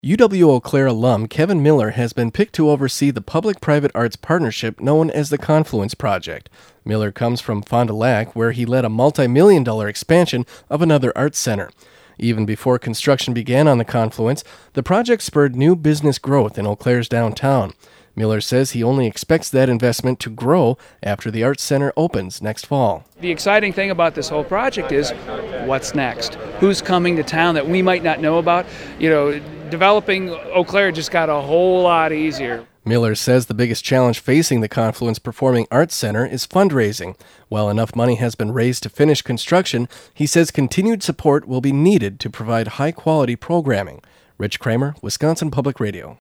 UW-Eau Claire alum Kevin Miller has been picked to oversee the public-private arts partnership known as the Confluence Project. Miller comes from Fond du Lac, where he led a multi-million-dollar expansion of another arts center. Even before construction began on the Confluence, the project spurred new business growth in Eau Claire's downtown. Miller says he only expects that investment to grow after the Arts Center opens next fall. The exciting thing about this whole project is what's next? Who's coming to town that we might not know about? Developing Eau Claire just got a whole lot easier. Miller says the biggest challenge facing the Confluence Performing Arts Center is fundraising. While enough money has been raised to finish construction, he says continued support will be needed to provide high-quality programming. Rich Kramer, Wisconsin Public Radio.